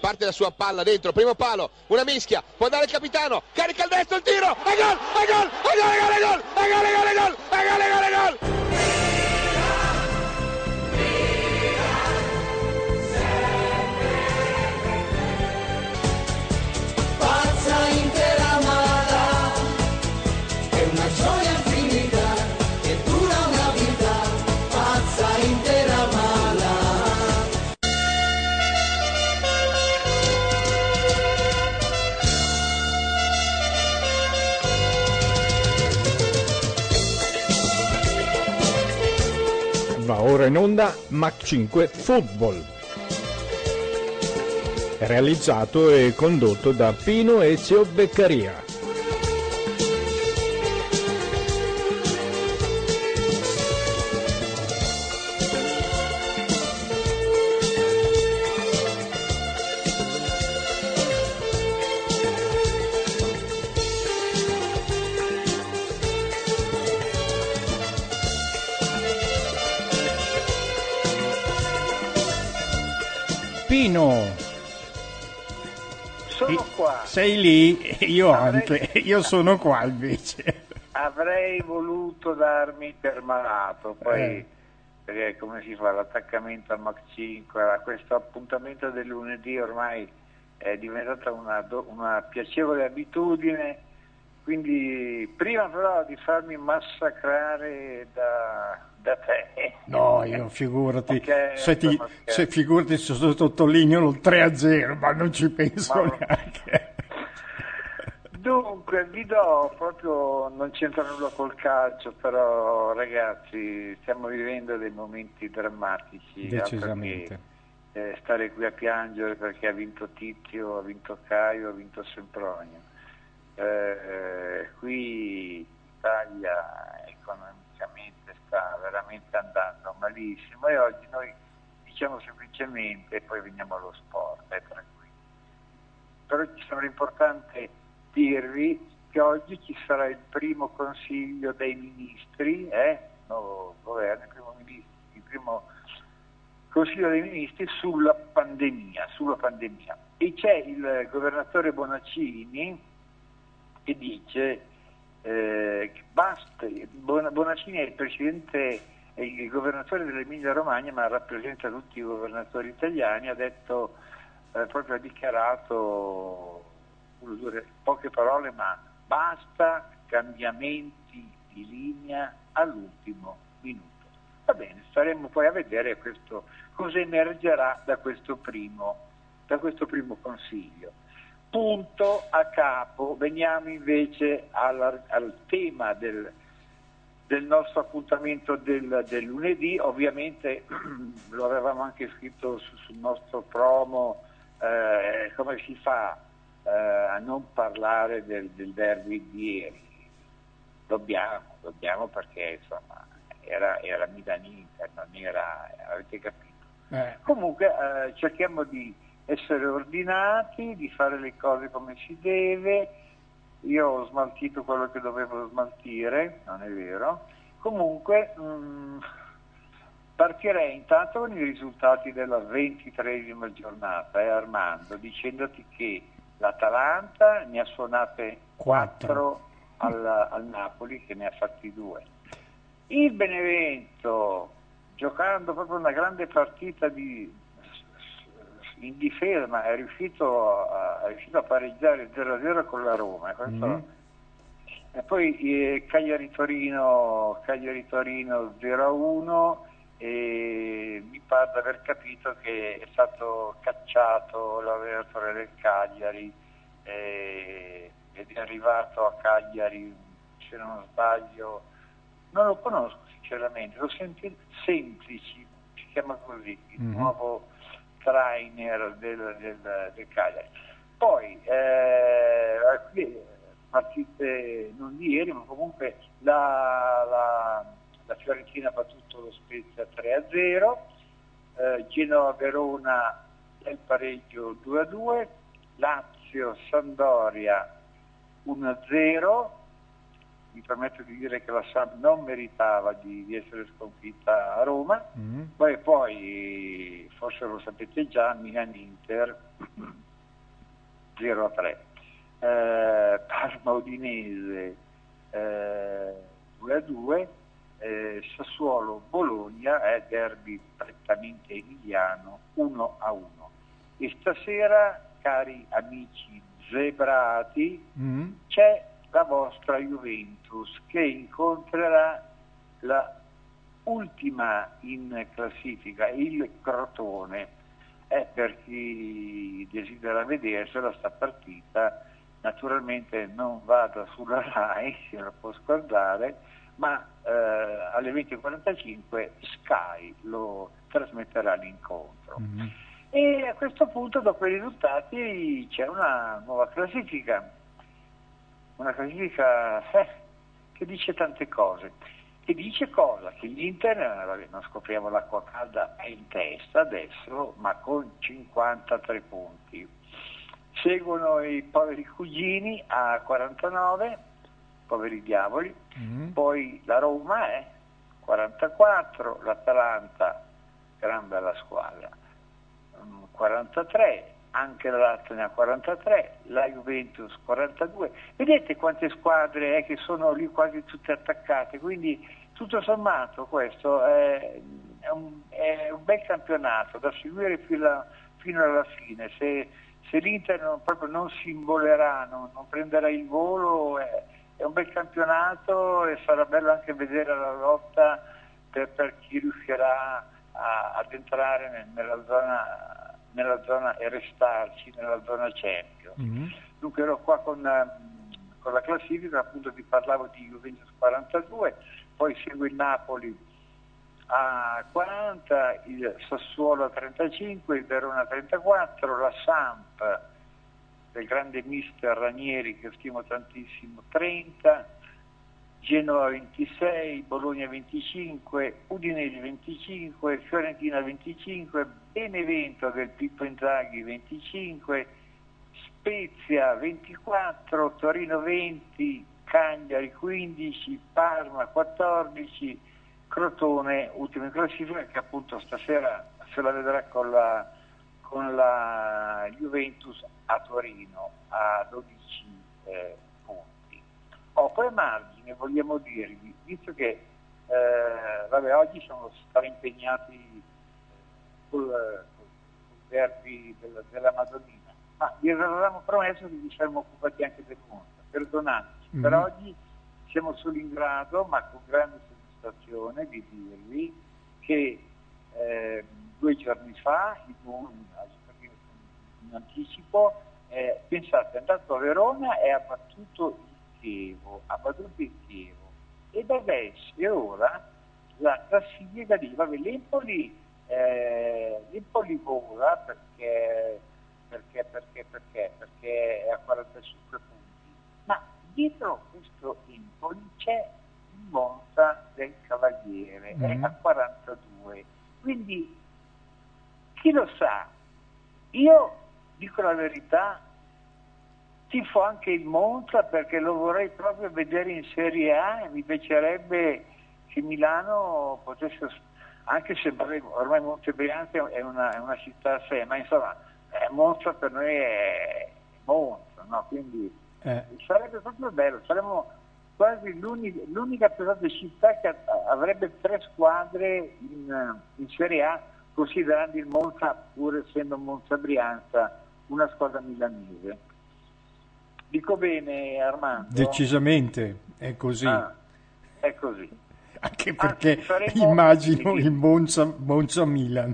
parte la sua palla dentro, primo palo, una mischia, può andare il capitano, carica il destro, il tiro, e gol, e gol, e gol, e gol, e gol, e gol, e gol, e gol, e gol, e gol, e gol. Pazza intera mala, è una gioia infinita che dura una vita, pazza intera mala. Va ora in onda Mach 5 Football, realizzato e condotto da Pino Ezio Beccaria. Pino, Sono qua. sei lì, io anche, io sono qua invece. Avrei voluto darmi per malato, poi perché come si fa l'attaccamento al Mach 5, questo appuntamento del lunedì ormai è diventata una piacevole abitudine, quindi prima però di farmi massacrare da te. No, io figurati, Perché, se figurati se sottolineo il 3-0, ma non ci penso neanche. Dunque, vi do proprio, non c'entra nulla col calcio, però ragazzi, stiamo vivendo dei momenti drammatici. Decisamente. Stare qui a piangere perché ha vinto Tizio, ha vinto Caio, ha vinto Sempronio. Qui l'Italia economicamente sta veramente andando malissimo e oggi noi diciamo semplicemente, e poi veniamo allo sport, tranquilli. Però ci sembra importante dirvi che oggi ci sarà il primo consiglio dei ministri, nuovo governo, il primo consiglio dei ministri sulla pandemia. E c'è il governatore Bonaccini che dice che basta. Bonacini è il presidente, è il governatore dell'Emilia Romagna, ma rappresenta tutti i governatori italiani, ha detto, proprio ha dichiarato, poche parole, ma basta cambiamenti di linea all'ultimo minuto. Va bene, staremo poi a vedere questo, cosa emergerà da questo primo consiglio. Punto a capo. Veniamo invece al tema del nostro appuntamento del lunedì. Ovviamente lo avevamo anche scritto sul nostro promo, come si fa a non parlare del derby di ieri. Dobbiamo perché insomma era Milan-Inter, non era, avete capito. Comunque cerchiamo di essere ordinati, di fare le cose come si deve. Io ho smaltito quello che dovevo smaltire, non è vero. Comunque partirei intanto con i risultati della 23esima giornata, Armando, dicendoti che l'Atalanta ne ha suonate 4 al Napoli, che ne ha fatti 2. Il Benevento, giocando proprio una grande partita in difesa, ma è riuscito a pareggiare 0-0 con la Roma. E poi Cagliari-Torino 0-1, e mi pare di aver capito che è stato cacciato l'allenatore del Cagliari ed è arrivato a Cagliari, se non sbaglio, non lo conosco sinceramente, lo sento, Semplici, si chiama così, il nuovo trainer del Cagliari. Poi partite non di ieri, ma comunque la Fiorentina ha battuto lo Spezia 3-0, Genova-Verona del pareggio 2-2, Lazio-Sampdoria 1-0, mi permetto di dire che la Samp non meritava di essere sconfitta a Roma. Poi forse lo sapete già, Milan-Inter 0-3, Parma-Udinese 2-2, Sassuolo-Bologna, derby prettamente emiliano, 1-1. E stasera, cari amici zebrati, c'è la vostra Juventus che incontrerà la ultima in classifica, il Crotone. Per chi desidera vedersela sta partita, naturalmente non vada sulla Rai, se la può scordare, ma alle 20:45 Sky lo trasmetterà l'incontro. E a questo punto, dopo i risultati, c'è una nuova classifica, che dice tante cose. Che dice cosa? Che l'Inter, non scopriamo l'acqua calda, è in testa adesso, ma con 53 punti. Seguono i poveri cugini a 49, poveri diavoli, poi la Roma è 44, l'Atalanta, gran bella squadra, 43, anche la Lazio ne ha 43, la Juventus 42. Vedete quante squadre che sono lì quasi tutte attaccate, quindi tutto sommato questo è un bel campionato da seguire fino alla fine. Se l'Inter proprio non si imbolerà, non prenderà il volo, è un bel campionato e sarà bello anche vedere la lotta per chi riuscirà ad entrare nella zona e restarci nella zona Champions. Dunque ero qua con la classifica, appunto vi parlavo di Juventus 42, poi segue il Napoli a 40, il Sassuolo a 35, il Verona a 34, la Samp del grande mister Ranieri, che stimo tantissimo, 30, Genova 26, Bologna 25, Udinese 25, Fiorentina 25, Benevento del Pippo Inzaghi 25, Spezia 24, Torino 20, Cagliari 15, Parma 14, Crotone ultimo in classifica, che appunto stasera se la vedrà con la Juventus a Torino a 12 punti. Poi a margine vogliamo dirvi, visto che oggi siamo stati impegnati col derby della Madonnina, ma vi avevamo promesso che ci saremmo occupati anche del mondo, perdonateci, per oggi siamo solo in grado, ma con grande soddisfazione, di dirvi che 2 giorni fa, in anticipo, pensate, è andato a Verona e ha battuto il Chievo, ed adesso e ora la classifica di l'Empoli vola perché è a 45 punti, ma dietro questo Empoli c'è il Monza del Cavaliere, è a 42, quindi chi lo sa, io dico la verità, tifo anche il Monza perché lo vorrei proprio vedere in Serie A e mi piacerebbe che Milano potesse, anche se ormai Monte Brianza è una città a sé, ma insomma Monza per noi è Monza, no? Quindi sarebbe proprio bello, saremmo quasi l'unica pesante città che avrebbe 3 squadre in Serie A, considerando il Monza, pur essendo Monza Brianza, una squadra milanese. Dico bene, Armando? Decisamente, è così. È così. Anche perché immagino il Monza-Milan.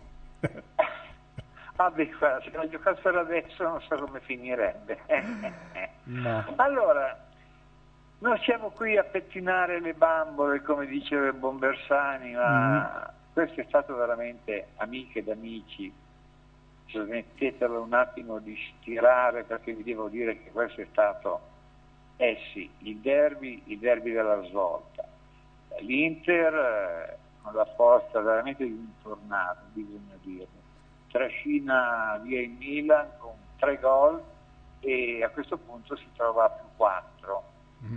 Vabbè, se la giocassero adesso non so come finirebbe. No. Allora, non siamo qui a pettinare le bambole, come diceva il buon Bersani, ma questo è stato veramente, amiche ed amici, smettetelo un attimo di stirare, perché vi devo dire che questo è stato, sì, il derby della svolta. L'Inter con la forza veramente di un tornado, bisogna dirlo, trascina via il Milan con 3 gol e a questo punto si trova a più 4.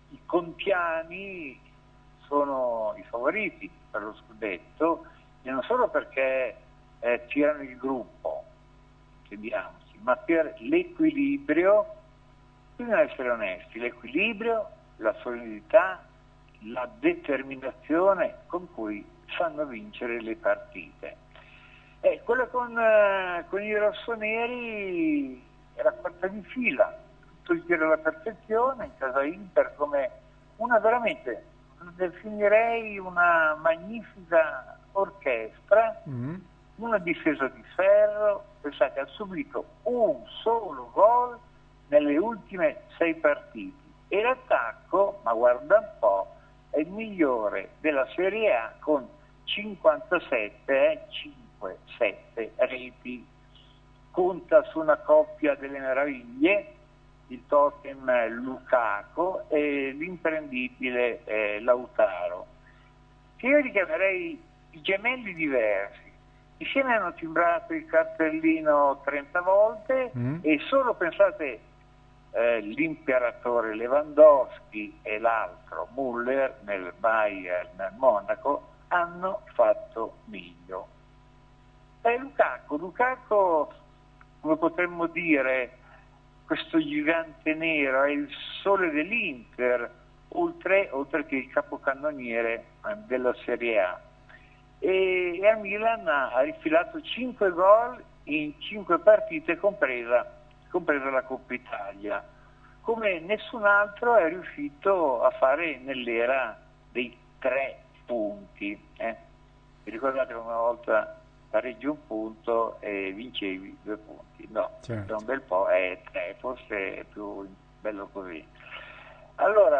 i contiani sono i favoriti per lo scudetto, e non solo perché tirano il gruppo, intendiamoci, ma per l'equilibrio. Bisogna essere onesti, l'equilibrio, la solidità, la determinazione con cui sanno vincere le partite. Quello con i rossoneri è la quarta di fila, tutto il tiro alla perfezione in casa Inter, come una veramente, definirei una magnifica orchestra, una difesa di ferro. Pensate, ha subito un solo gol nelle ultime 6 partite, e l'attacco, ma guarda un po', è il migliore della Serie A con 57 reti. Conta su una coppia delle meraviglie, il totem Lukaku e l'imprendibile Lautaro, che io li chiamerei i gemelli diversi. Insieme hanno timbrato il cartellino 30 volte e solo, pensate, l'imperatore Lewandowski e l'altro Müller nel Bayern Monaco hanno fatto meglio. Lukaku, come potremmo dire, questo gigante nero è il sole dell'Inter, oltre che il capocannoniere della Serie A. E a Milan ha rifilato 5 gol in 5 partite, compresa la Coppa Italia, come nessun altro è riuscito a fare nell'era dei 3 punti. Vi ricordate una volta pareggi un punto e vincevi 2 punti? No, certo. Da un bel po' è 3, forse è più bello così. Allora,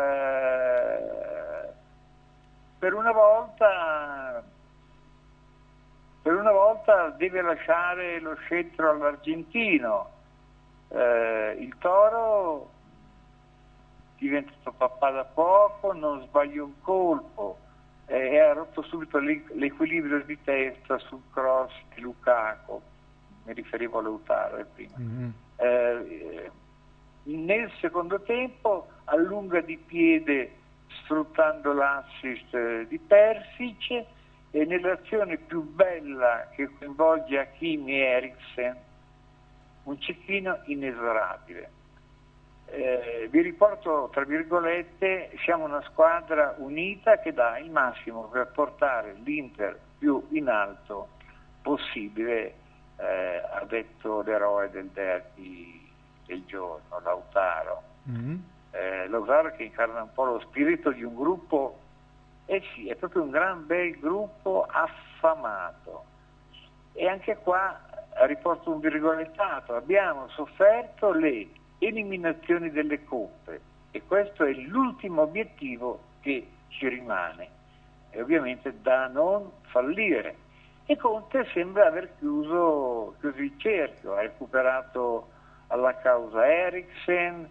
per una volta deve lasciare lo scettro all'argentino. Il Toro diventato papà da poco, non sbaglia un colpo, e ha rotto subito l'equilibrio di testa sul cross di Lukaku. Mi riferivo a Lautaro prima. Nel secondo tempo allunga di piede sfruttando l'assist di Persic, e nell'azione più bella che coinvolge Hakimi e Eriksen, un cecchino inesorabile. Vi riporto, tra virgolette, siamo una squadra unita che dà il massimo per portare l'Inter più in alto possibile, ha detto l'eroe del derby del giorno, Lautaro. Lautaro che incarna un po' lo spirito di un gruppo, sì, è proprio un gran bel gruppo affamato. E anche qua riporto un virgolettato: abbiamo sofferto le eliminazioni delle coppe e questo è l'ultimo obiettivo che ci rimane, e ovviamente da non fallire. E Conte sembra aver chiuso il cerchio, ha recuperato alla causa Eriksen,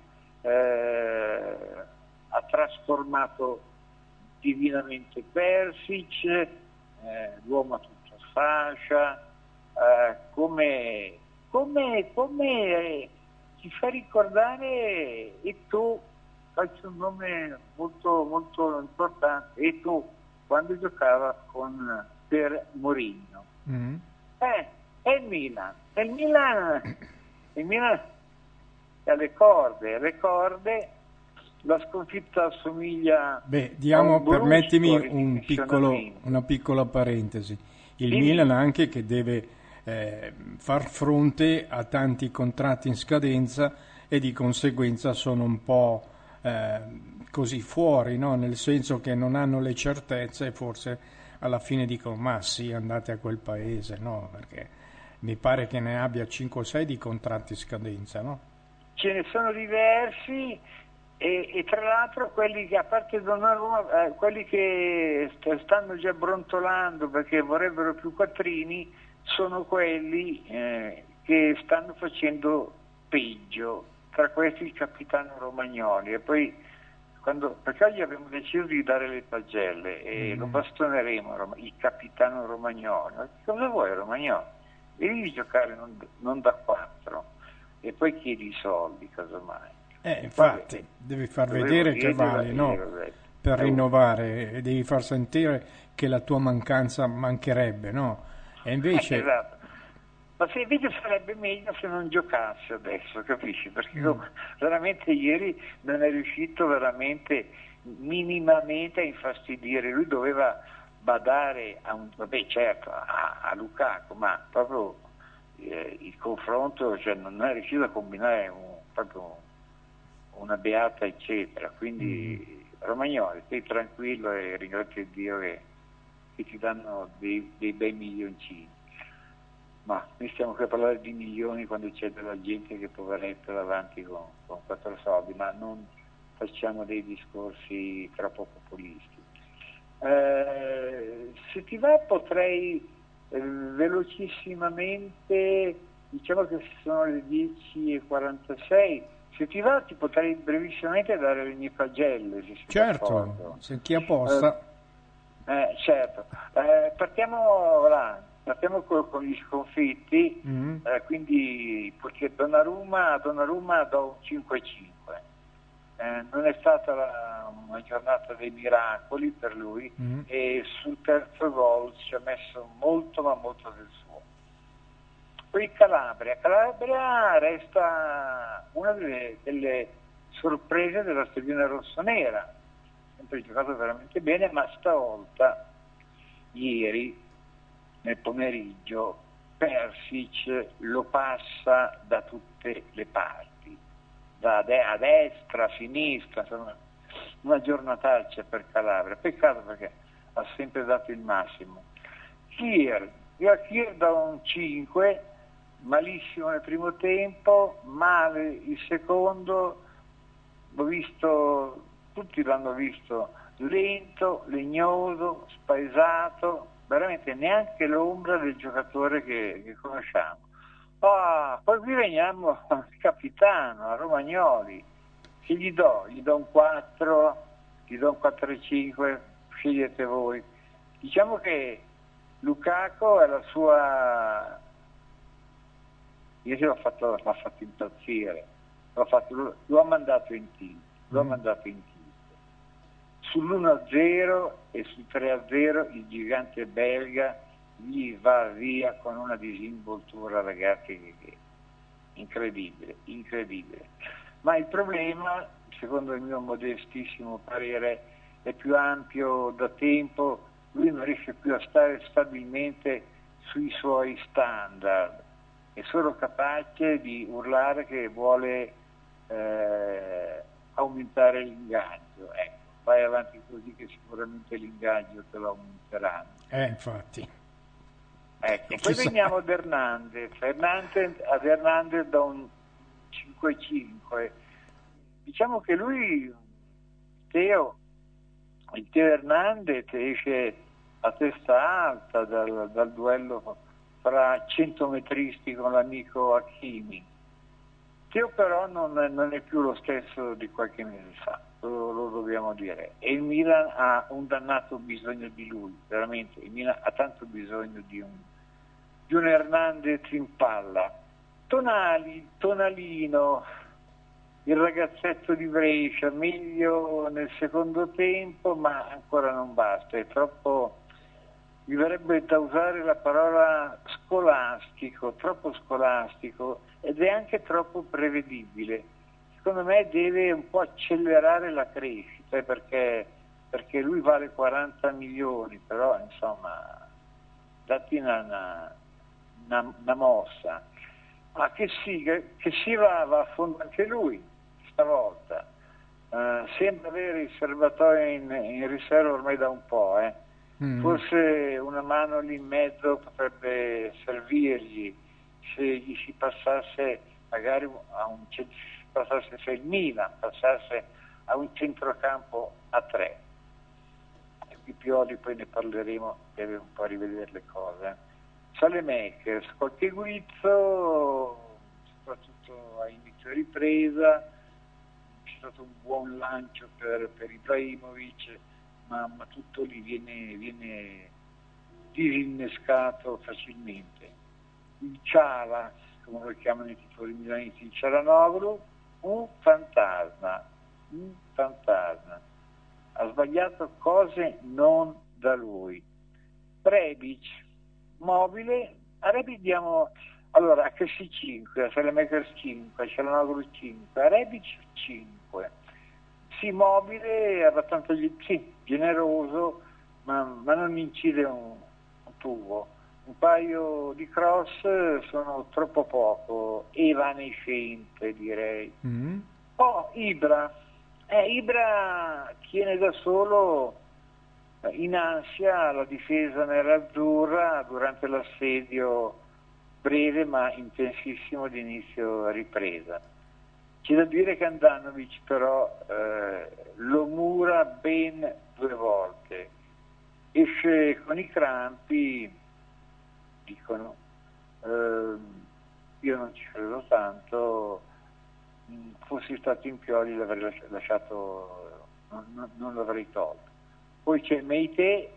ha trasformato divinamente Persic, l'uomo a tutta fascia, come ti fa ricordare Eto'o, faccio un nome molto, molto importante, Eto'o, quando giocava per Mourinho. È il Milan è alle corde. La sconfitta assomiglia a un permettimi una piccola parentesi. Il Milan anche che deve far fronte a tanti contratti in scadenza e di conseguenza sono un po' così fuori, no? Nel senso che non hanno le certezze e forse alla fine dicono ma sì, andate a quel paese, no? Perché mi pare che ne abbia 5 o 6 di contratti in scadenza, no? Ce ne sono diversi. E tra l'altro quelli che, a parte Donnarumma, quelli che stanno già brontolando perché vorrebbero più quattrini, sono quelli che stanno facendo peggio, tra questi il capitano Romagnoli. E poi perché oggi abbiamo deciso di dare le pagelle e lo bastoneremo, il capitano Romagnoli. Ma cosa vuoi Romagnoli? Devi giocare non da 4 e poi chiedi i soldi, casomai. Infatti, devi far vedere che vale, no? Per rinnovare, e devi far sentire che la tua mancanza mancherebbe, no? E invece... Esatto. Ma se invece sarebbe meglio se non giocasse adesso, capisci? Perché veramente ieri non è riuscito veramente minimamente a infastidire. Lui doveva badare a Lukaku, ma proprio il confronto, cioè non è riuscito a combinare proprio una beata eccetera. Quindi Romagnoli, stai tranquillo e ringrazia Dio che ti danno dei bei milioncini. Ma noi stiamo qui a parlare di milioni quando c'è della gente che poveretta davanti con 4 soldi, ma non facciamo dei discorsi troppo populisti. Se ti va potrei velocissimamente, diciamo che sono le 10:46, se ti va ti potrei brevissimamente dare le mie pagelle. Se certo, se chi apposta. Certo, partiamo con gli sconfitti, quindi perché Donnarumma do un 5-5. Non è stata una giornata dei miracoli per lui e sul terzo gol ci ha messo molto ma molto del suo. Poi Calabria resta una delle sorprese della stagione rossonera, sempre giocato veramente bene, ma stavolta ieri nel pomeriggio Persic lo passa da tutte le parti, a destra, a sinistra, insomma una giornataccia per Calabria. Peccato perché ha sempre dato il massimo. Io a Kier do un 5, malissimo nel primo tempo, male il secondo, l'ho visto, tutti l'hanno visto lento, legnoso, spaesato, veramente neanche l'ombra del giocatore che conosciamo. Poi qui veniamo al capitano, a Romagnoli, che gli do un 4, gli do un 4,5, scegliete voi. Diciamo che Lukaku è la sua... Io l'ho fatto impazzire, l'ho mandato in tilt. Sull'1-0 e sul 3-0 il gigante belga gli va via con una disinvoltura, ragazzi, incredibile. Ma il problema, secondo il mio modestissimo parere, è più ampio da tempo. Lui non riesce più a stare stabilmente sui suoi standard, è solo capace di urlare che vuole aumentare l'ingaggio. Ecco, vai avanti così che sicuramente l'ingaggio te lo aumenteranno. Infatti. Ecco, poi veniamo ad Hernandez. Ad Hernandez da un 5-5. Diciamo che lui, il Teo Hernandez esce a testa alta dal duello fra 100 metristi con l'amico Hakimi. Teo però non è più lo stesso di qualche mese fa, lo dobbiamo dire, e il Milan ha un dannato bisogno di lui, veramente. Il Milan ha tanto bisogno di un Hernandez in palla. Tonalino, il ragazzetto di Brescia, meglio nel secondo tempo, ma ancora non basta, è troppo, mi verrebbe da usare la parola troppo scolastico, ed è anche troppo prevedibile. Secondo me deve un po' accelerare la crescita, perché lui vale 40 milioni, però insomma datti una mossa. Che si va a fondo anche lui stavolta. Sembra avere il serbatoio in riserva ormai da un po', Forse una mano lì in mezzo potrebbe servirgli se gli si passasse magari se il Milan passasse a un centrocampo a 3. Di Pioli poi ne parleremo, deve un po' rivedere le cose. Saelemaekers, qualche guizzo, soprattutto a inizio ripresa, c'è stato un buon lancio per Ibrahimovic, ma tutto lì viene disinnescato facilmente. Il Ciala, come lo chiamano i tifosi milanisti, il Cialanoglu, un fantasma, ha sbagliato cose non da lui. Rebic, mobile, a Rebic diamo, allora HC 5, a Selemakers 5, a Çalhanoğlu 5, a Rebic 5. Sì, mobile, abbastanza generoso, ma non incide un tubo. Un paio di cross sono troppo poco, evanescente direi. Ibra tiene da solo in ansia la difesa nerazzurra durante l'assedio breve ma intensissimo di inizio ripresa. C'è da dire che Handanovic però lo mura ben 2 volte, esce con i crampi, dicono, io non ci credo tanto, fossi stato in Pioli l'avrei lasciato, non l'avrei tolto. Poi c'è Meite,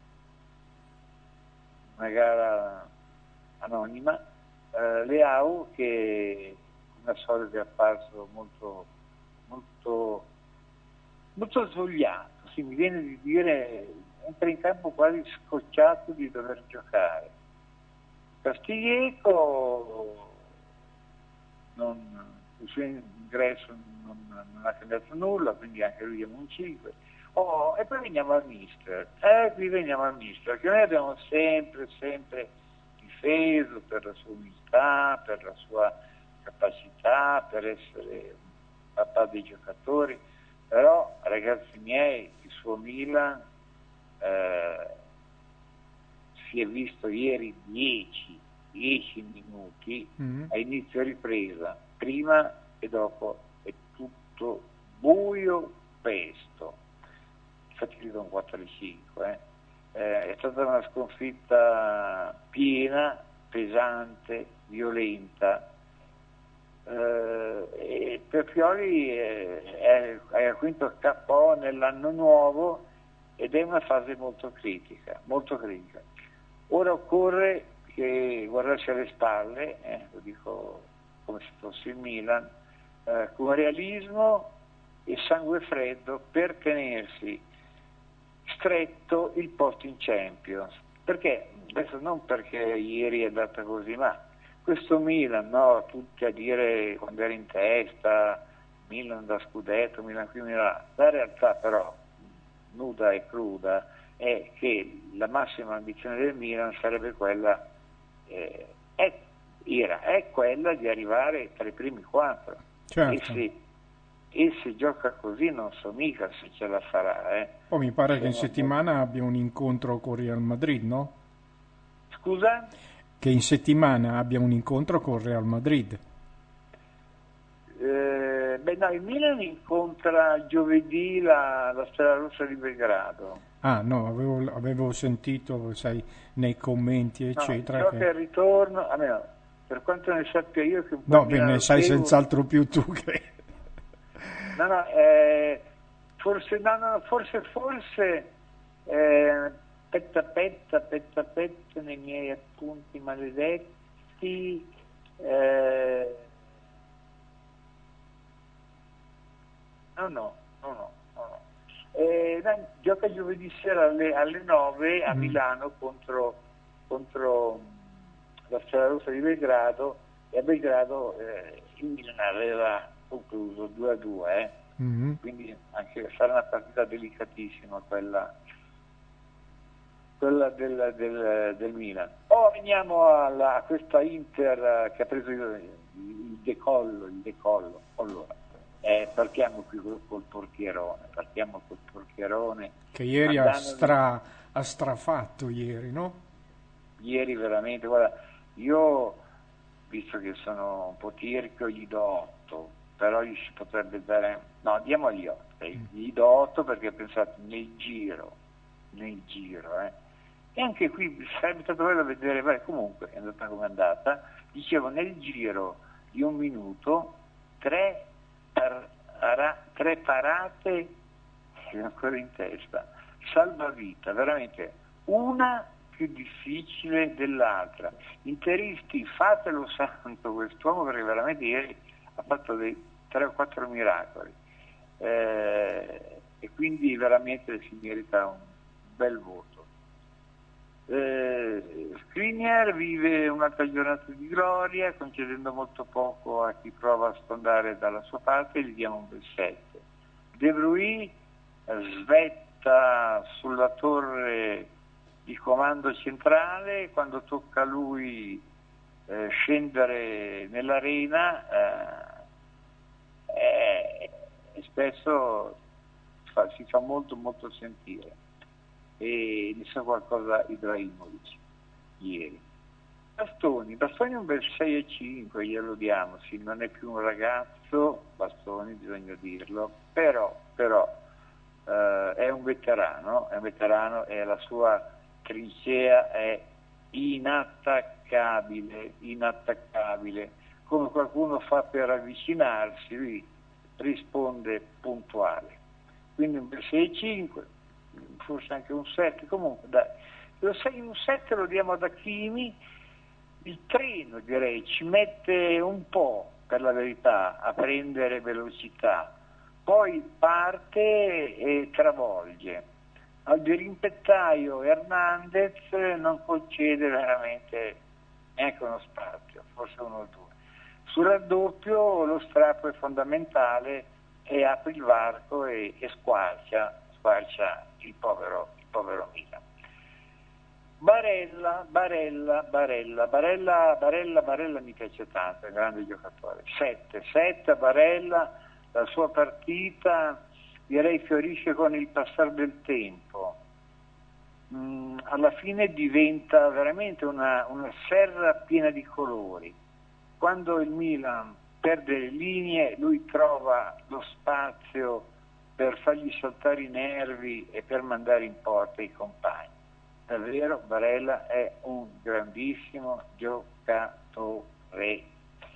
una gara anonima, Leao che una solida è apparso molto svogliato, sì, mi viene di dire, entra in campo quasi scocciato di dover giocare. Castiglieco il suo ingresso non ha cambiato nulla, quindi anche lui diamo un 5. E poi veniamo al mister. Qui veniamo al mister, che noi abbiamo sempre difeso per la sua umiltà, per la sua capacità, per essere papà dei giocatori, però ragazzi miei, il suo Milan si è visto ieri 10 minuti a inizio ripresa, prima e dopo è tutto buio pesto, infatti gli do un 4/5. È stata una sconfitta piena, pesante, violenta, e per Pioli è al quinto KO nell'anno nuovo ed è una fase molto critica. Ora occorre che guardarsi alle spalle, lo dico come se fosse il Milan, con realismo e sangue freddo per tenersi stretto il posto in Champions. Perché? Adesso non perché ieri è andata così, ma questo Milan, no, tutti a dire quando era in testa, Milan da scudetto, Milan qui, Milan là. La realtà però, nuda e cruda, è che la massima ambizione del Milan sarebbe quella, è quella di arrivare tra i primi 4. Certo. E se gioca così non so mica se ce la farà. Mi pare che in settimana abbia un incontro con Real Madrid, no? Scusa? Che in settimana abbia un incontro con Real Madrid. No, il Milan incontra giovedì la Stella Rossa di Belgrado. No, avevo sentito, sai, nei commenti, eccetera. No, gioca il ritorno, almeno per quanto ne sappia io che un po' no, beh, ne sai senz'altro più tu che... forse petta nei miei appunti maledetti, no. Gioca giovedì sera alle 9 a Milano contro la Stella Rossa di Belgrado, e a Belgrado il Milan aveva concluso 2-2, quindi anche sarà una partita delicatissima quella del Milan. Veniamo a questa Inter che ha preso il decollo. Allora, partiamo qui col portierone. Che ieri ha strafatto ieri, no? Ieri veramente, guarda, io, visto che sono un po' tirchio, gli do 8, però gli si potrebbe dare, no, diamogli 8, gli do 8 perché pensate, nel giro, e anche qui sarebbe stato bello vedere, comunque è andata come è andata, dicevo, nel giro di un minuto 3 parate ancora in testa, salvavita, veramente una più difficile dell'altra. Interisti, fatelo santo quest'uomo, perché veramente ieri ha fatto dei 3 o 4 miracoli, e quindi veramente si merita un bel voto. Skriniar vive un'altra giornata di gloria, concedendo molto poco a chi prova a sfondare dalla sua parte, gli diamo un bel 7. De Bruyne svetta sulla torre di comando centrale, quando tocca a lui scendere nell'arena, spesso si fa molto molto sentire, e ne sa qualcosa Ibrahimovic ieri. Bastoni un bel 6,5 glielo diamo, sì, non è più un ragazzo, Bastoni, bisogna dirlo, però è un veterano e la sua trincea è inattaccabile, come qualcuno fa per avvicinarsi, lui risponde puntuale, quindi un bel 6,5, forse anche un 7, comunque dai, un 7 lo diamo ad Hakimi. Il treno, direi, ci mette un po', per la verità, a prendere velocità, poi parte e travolge. Al dirimpettaio Hernandez non concede veramente neanche uno spazio, forse uno o due. Sul raddoppio lo strappo è fondamentale e apre il varco e squarcia il povero Milan. Barella mi piace tanto, è un grande giocatore. 7 a Barella, la sua partita direi fiorisce con il passare del tempo. Alla fine diventa veramente una serra piena di colori. Quando il Milan perde le linee, lui trova lo spazio per fargli saltare i nervi e per mandare in porta i compagni. Davvero Barella è un grandissimo giocatore.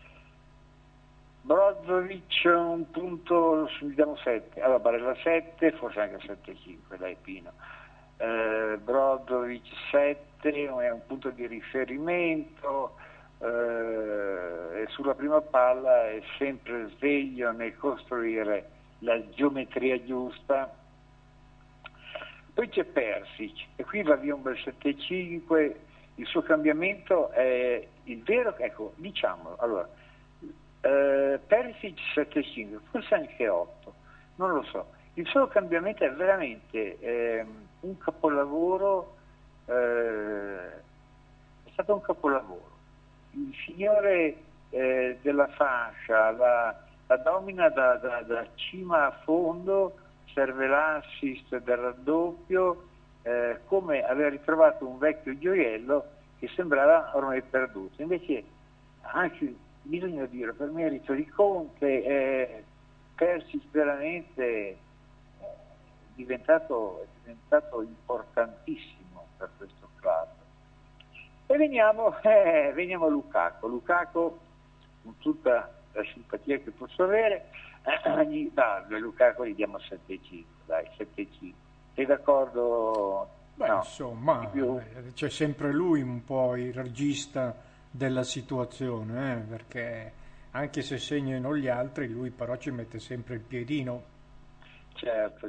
Brozovic un punto, gli diamo 7, allora Barella 7, forse anche 7,5, dai Pino. Brozovic 7, è un punto di riferimento, e sulla prima palla è sempre sveglio nel costruire la geometria giusta. Poi c'è Persic, e qui va via un bel 7,5, il suo cambiamento è il vero, ecco, diciamolo, allora, Persic 7,5, forse anche 8, non lo so, il suo cambiamento è veramente un capolavoro, è stato un capolavoro, il signore della fascia la domina da cima a fondo, serve l'assist del raddoppio, come aveva ritrovato un vecchio gioiello che sembrava ormai perduto. Invece, anche bisogna dire, per merito di Conte, Persic veramente è diventato importantissimo per questo club. E veniamo a Lukaku, con tutta la simpatia che posso avere, Lukaku gli diamo 7,5, dai, 7,5. Sei d'accordo? Beh, no, insomma, c'è sempre lui un po' il regista della situazione, perché anche se segnano gli altri, lui però ci mette sempre il piedino. Certo.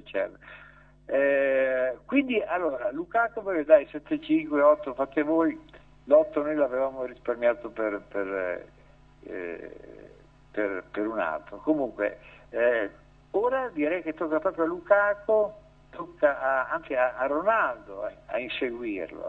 Quindi, allora, Lukaku, dai, 7,5, 8, fate voi, l'8 noi l'avevamo risparmiato per un altro. Comunque, ora direi che tocca proprio a Lukaku, tocca anche a Ronaldo a inseguirlo.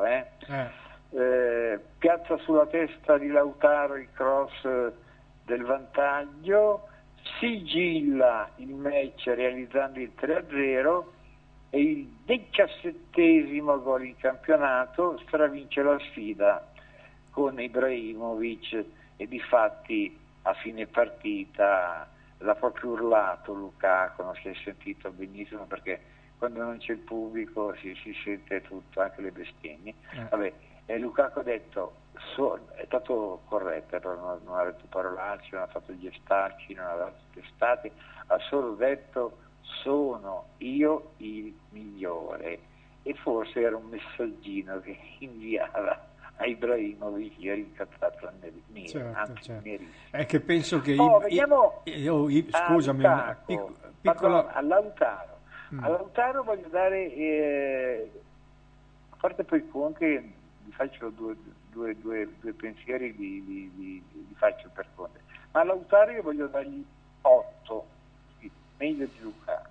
Piazza sulla testa di Lautaro il cross del vantaggio, sigilla il match realizzando il 3-0 e il 17° gol in campionato, stravince la sfida con Ibrahimovic e difatti a fine partita l'ha proprio urlato Lukaku, non si è sentito benissimo perché quando non c'è il pubblico si sente tutto, anche le bestemmie. Lukaku ha detto, è stato corretto, non ha detto parolacce, non ha fatto gestacci, non ha dato testate, ha solo detto sono io il migliore, e forse era un messaggino che inviava a Ibrahimovic, ieri incazzato nel Milan, Certo, anzi certo. neri. È che penso che veniamo scusami, a piccola... a Lautaro. A Lautaro voglio dare, a parte poi Conte, vi faccio due pensieri, li faccio per Conte, ma a Lautaro io voglio dargli 8, meglio di Lukaku.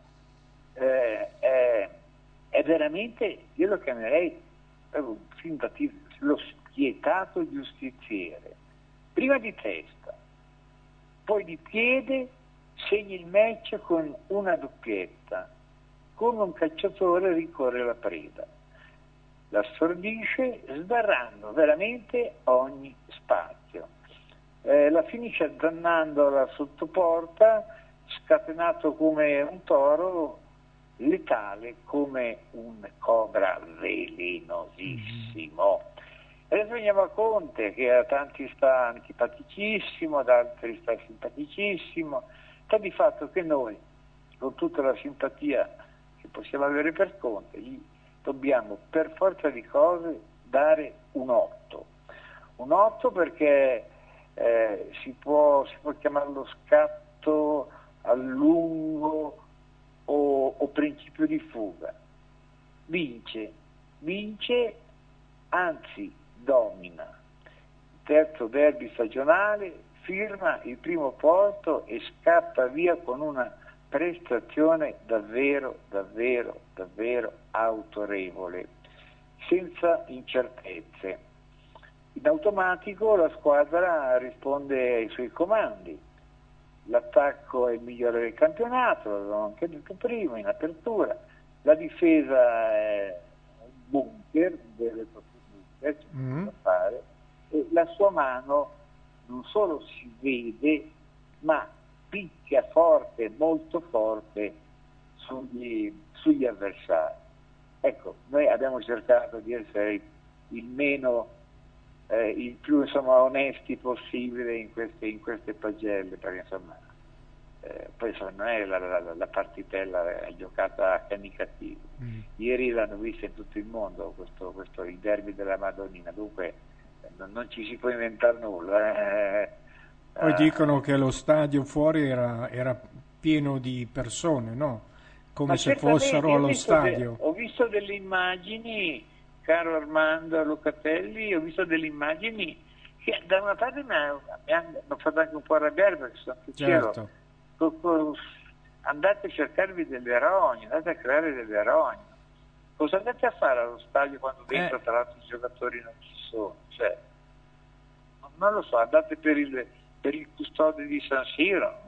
È veramente, io lo chiamerei lo spietato giustiziere, prima di testa, poi di piede, segna il match con una doppietta, come un cacciatore ricorre alla preda, la stordisce sbarrando veramente ogni spazio, la finisce azzannandola sotto porta, scatenato come un toro, letale come un cobra velenosissimo. Adesso veniamo a Conte, che a tanti sta antipaticissimo, ad altri sta simpaticissimo, sta di fatto che noi, con tutta la simpatia che possiamo avere per Conte, gli dobbiamo per forza di cose dare un 8. Un 8 perché si può chiamarlo scatto a lungo o principio di fuga. Vince, anzi domina. Terzo derby stagionale, firma il primo posto e scappa via con una prestazione davvero autorevole, senza incertezze. In automatico la squadra risponde ai suoi comandi. L'attacco è il migliore del campionato, l'avevamo anche detto prima in apertura, la difesa è un bunker, un vero e proprio bunker, c'è da fare, e la sua mano non solo si vede, ma picchia forte, molto forte sugli avversari. Ecco, noi abbiamo cercato di essere il più onesti possibile in queste pagelle, perché poi non è la partitella giocata a cani cattivi. Ieri l'hanno vista in tutto il mondo questo il derby della Madonnina, dunque non ci si può inventare nulla. Poi dicono che lo stadio fuori era pieno di persone, no? Come se fossero allo stadio. Ho visto delle immagini, caro Armando Locatelli, ho visto delle immagini che da una parte mi hanno fatto anche un po' arrabbiare, perché sono anche Certo. Andate a cercarvi delle rogne, andate a creare delle rogne. Cosa andate a fare allo stadio quando dentro tra l'altro i giocatori non ci sono? Cioè, non lo so, andate per il custode di San Siro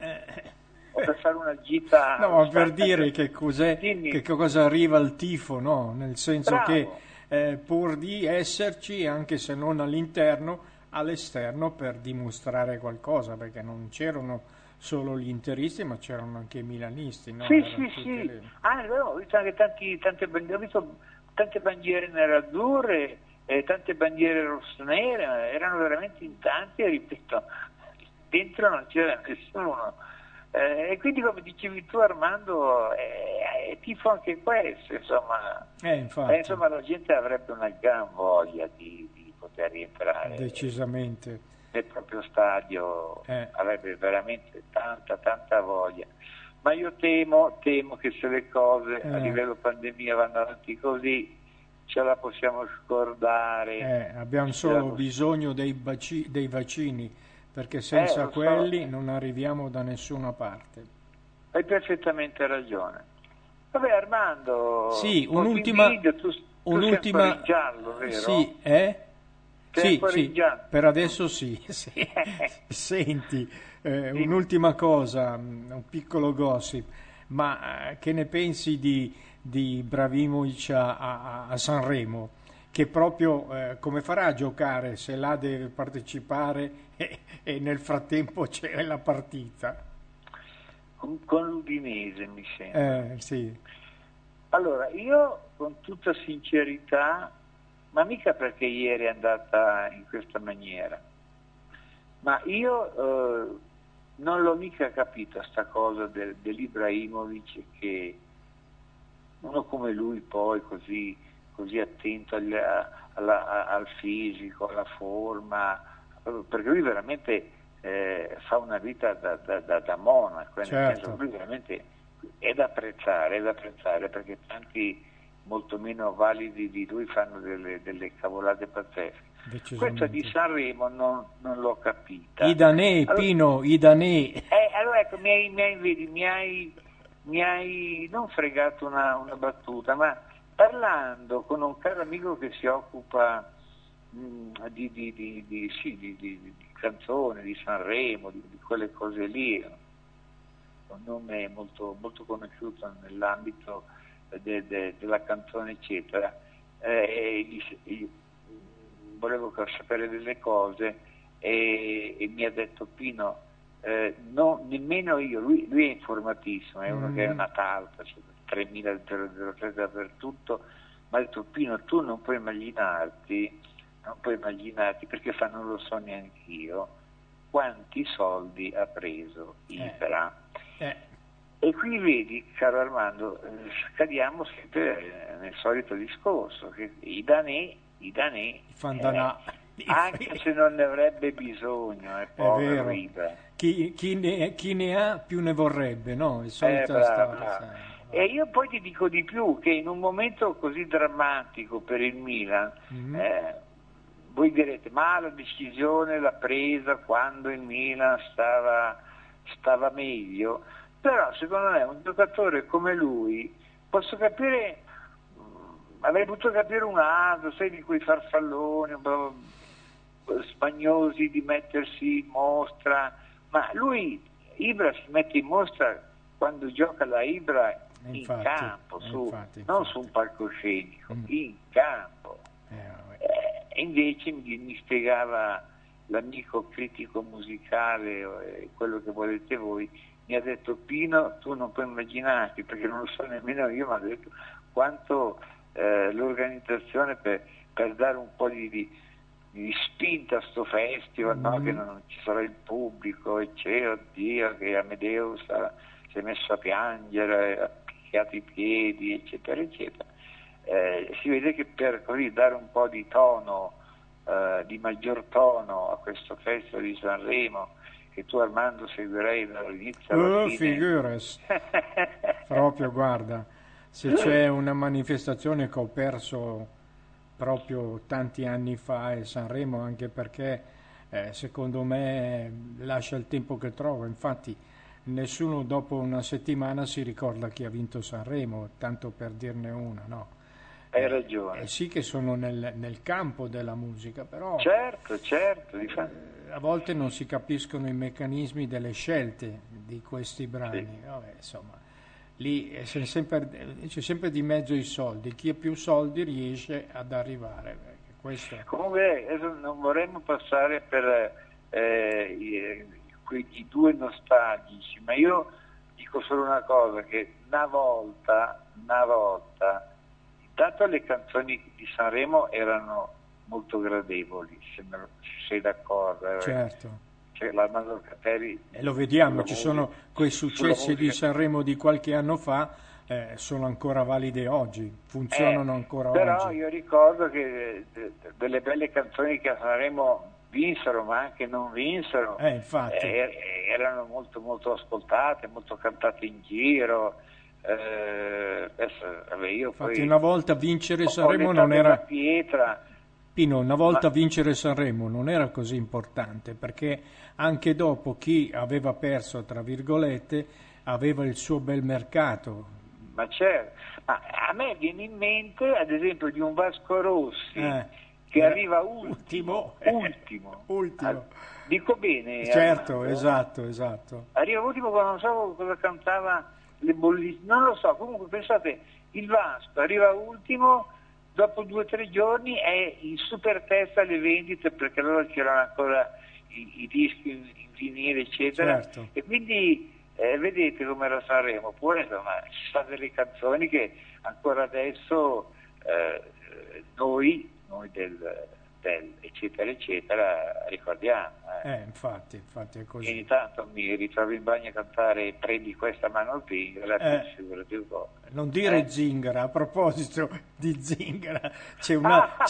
o per fare una gita. No, per dire che cosa arriva al tifo, no? Nel senso Bravo. che pur di esserci, anche se non all'interno, all'esterno per dimostrare qualcosa, perché non c'erano solo gli interisti, ma c'erano anche i milanisti, no? Sì. Ho visto anche ho visto tante bandiere nerazzurre, tante bandiere rossonere, erano veramente in tanti, e ripeto, dentro non c'era nessuno. E quindi, come dicevi tu Armando, è tifo anche questo, insomma. Infatti. La gente avrebbe una gran voglia di poter rientrare decisamente nel proprio stadio, avrebbe veramente tanta voglia. Ma io temo che se le cose a livello pandemia vanno avanti così ce la possiamo scordare. Abbiamo solo bisogno dei vaccini, perché senza quelli non arriviamo da nessuna parte. Hai perfettamente ragione. Vabbè Armando, sì, un'ultima in giallo, vero? Sì, sì, per adesso sì. Senti, un'ultima cosa, un piccolo gossip, ma che ne pensi di Ibrahimovic a Sanremo? Che proprio come farà a giocare se là deve partecipare e nel frattempo c'è la partita? Con l'Udinese mi sembra. Sì. Allora, io con tutta sincerità, ma mica perché ieri è andata in questa maniera, ma io non l'ho mica capita sta cosa dell'Ibrahimovic, che uno come lui poi così così attento al fisico, alla forma, perché lui veramente fa una vita da monaco, certo. nel senso, lui veramente è da apprezzare perché tanti molto meno validi di lui fanno delle cavolate pazzesche. Questa di Sanremo non l'ho capita. I danè, allora, Pino, i danè. Allora ecco, mi hai non fregato una battuta, ma parlando con un caro amico che si occupa di canzoni, di Sanremo, di quelle cose lì, un nome molto, molto conosciuto nell'ambito della canzone eccetera, volevo sapere delle cose e mi ha detto Pino, no, nemmeno io, lui è informatissimo, è uno che è una talpa, cioè 3003 dappertutto, ma ha detto Pino, tu non puoi immaginarti perché non lo so neanch'io quanti soldi ha preso Ibra. E qui vedi, caro Armando, cadiamo sempre nel solito discorso che i danè anche se non ne avrebbe bisogno, povero Ibra. Chi ne ha più ne vorrebbe, no? Il solito storia. E io poi ti dico di più, che in un momento così drammatico per il Milan, voi direte, ma la decisione l'ha presa quando il Milan stava meglio, però secondo me un giocatore come lui, posso capire, avrei potuto capire un altro, sai, di quei farfalloni un po' spagnosi, di mettersi in mostra, ma lui, Ibra, si mette in mostra quando gioca la Ibra in campo, non su un palcoscenico, in campo. E invece mi spiegava l'amico critico musicale, quello che volete voi, mi ha detto Pino, tu non puoi immaginarti, perché non lo so nemmeno io, ma ha detto quanto l'organizzazione per dare un po' di spinta a sto festival, no? Che non ci sarà il pubblico, e c'è, oddio, che Amadeus si è messo a piangere, ha picchiato i piedi, eccetera, eccetera. Si vede che per così dare un po' di tono, di maggior tono a questo festival di Sanremo, che tu Armando seguirei dall'inizio alla fine. Figurasi. Proprio, guarda, se c'è una manifestazione che ho perso proprio tanti anni fa è Sanremo, anche perché secondo me lascia il tempo che trova, infatti nessuno dopo una settimana si ricorda chi ha vinto Sanremo, tanto per dirne una, no? Hai ragione. Sì che sono nel campo della musica, però certo, a volte non si capiscono i meccanismi delle scelte di questi brani. Sì. Vabbè, insomma, lì c'è sempre di mezzo i soldi, chi ha più soldi riesce ad arrivare. Questo... Comunque adesso non vorremmo passare per quei due nostalgici, ma io dico solo una cosa, che una volta intanto le canzoni di Sanremo erano molto gradevoli, se sei d'accordo. Certo. Cioè, l'Armando Capelli, e lo vediamo, ci sono quei successi di Sanremo di qualche anno fa, sono ancora valide oggi, funzionano ancora però oggi. Io ricordo che delle belle canzoni che a Sanremo vinsero, ma anche non vinsero, infatti. Erano molto molto ascoltate, molto cantate in giro. Io infatti poi una volta vincere Sanremo non era pietra. Pino, una volta vincere Sanremo non era così importante, perché anche dopo chi aveva perso, tra virgolette, aveva il suo bel mercato. Ma certo, ma a me viene in mente ad esempio di un Vasco Rossi che arriva ultimo. Dico bene? Certo, Armando? Esatto. Arriva ultimo quando non so cosa cantava, le bollite, non lo so, comunque pensate, il Vasco arriva ultimo, dopo 2 o 3 giorni è in super testa alle vendite, perché allora c'erano ancora i dischi in vinile, eccetera, certo. E quindi vedete come era Sanremo, oppure insomma ci sono delle canzoni che ancora adesso noi Nettel, eccetera, eccetera, ricordiamo. Infatti è così. Ogni tanto mi ritrovo in bagno a cantare Prendi questa mano al Zingara, figurati un po'. Non dire Zingara, a proposito di Zingara, c'è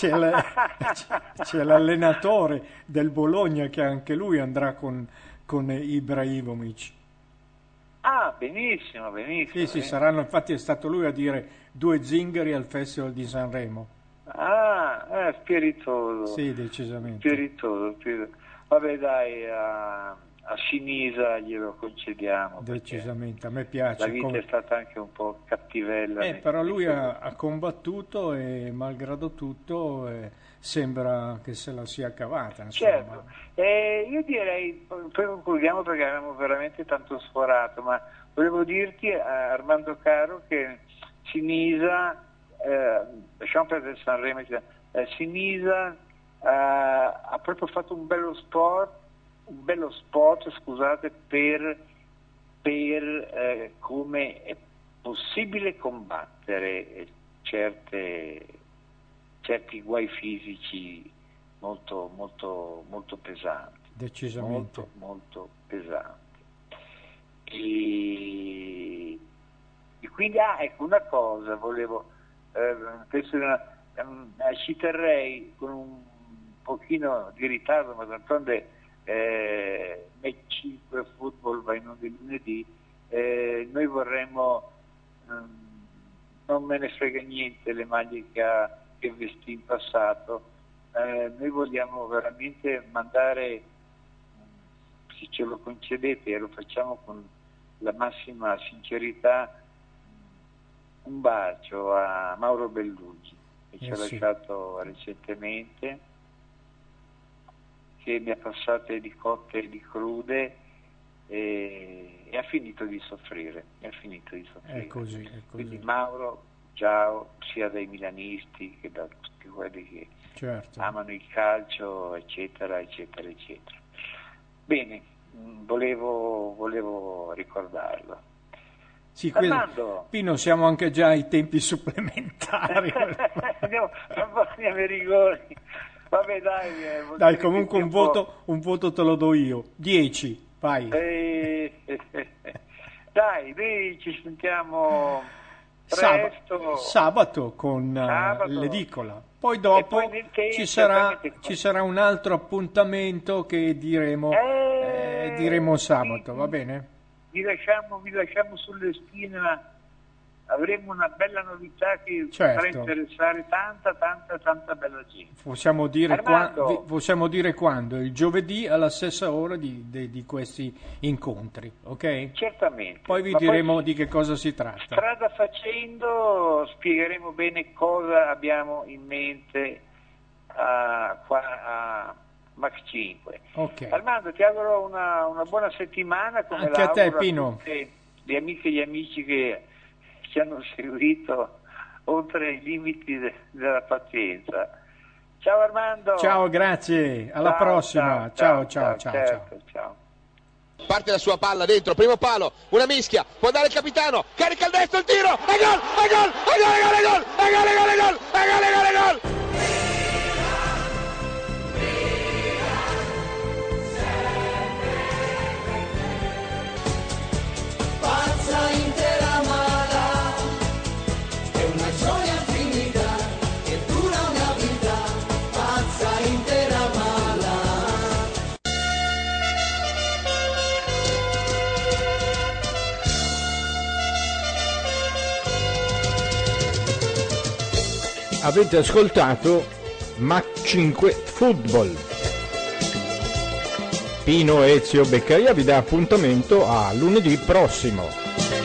l'allenatore del Bologna che anche lui andrà con Ibrahimovic. Ah, benissimo. Sì, saranno, infatti è stato lui a dire 2 zingari al Festival di Sanremo. Spiritoso. Sì, decisamente. Spiritoso. Vabbè, dai, a Sinisa glielo concediamo. Decisamente, a me piace. La vita è stata anche un po' cattivella. Però lui ha combattuto e malgrado tutto sembra che se la sia cavata. Insomma. Certo, io direi, poi concludiamo perché abbiamo veramente tanto sforato, ma volevo dirti, Armando caro, che Sinisa, lasciamo perdere Sanremo, Sinisa ha proprio fatto un bello spot, scusate, per come è possibile combattere certi guai fisici molto pesanti. Decisamente. Molto pesanti. E quindi, ecco una cosa, volevo, ci terrei con un pochino di ritardo, ma d'altronde Match 5 Football va in onda il lunedì, noi vorremmo, non me ne frega niente le maglie che vestì in passato, noi vogliamo veramente mandare, se ce lo concedete e lo facciamo con la massima sincerità, un bacio a Mauro Bellugi che ci ha lasciato recentemente, che mi ha passate di cotte e di crude e ha finito di soffrire. È così. Quindi Mauro, ciao, sia dai milanisti che da tutti quelli che amano il calcio, eccetera. Bene, volevo ricordarlo. Sì, Pino, siamo anche già ai tempi supplementari. Andiamo ai rigori. Vabbè, dai, comunque un voto te lo do io. 10, vai. Dai, noi ci sentiamo presto. Sabato con l'edicola. Poi dopo ci sarà un altro appuntamento che diremo sabato, va bene? Vi lasciamo sulle spine. Avremo una bella novità che potrà interessare tanta bella gente. Possiamo dire quando? Il giovedì alla stessa ora di questi incontri, ok? Certamente. Poi vi diremo di che cosa si tratta. Strada facendo spiegheremo bene cosa abbiamo in mente qua a Max 5. Okay. Armando, ti auguro una buona settimana, come anche a te, Pino. A tutte le amiche e gli amici che ci hanno seguito oltre i limiti della pazienza. Ciao Armando. Ciao, grazie. Alla prossima. Ciao. Parte la sua palla dentro, primo palo, una mischia, può dare il capitano, carica il destro, il tiro, e gol! Pazza intera mala, è una gioia infinita che dura una vita, pazza intera mala. Avete ascoltato Mac 5 Football. Pino Ezio Beccaria vi dà appuntamento a lunedì prossimo.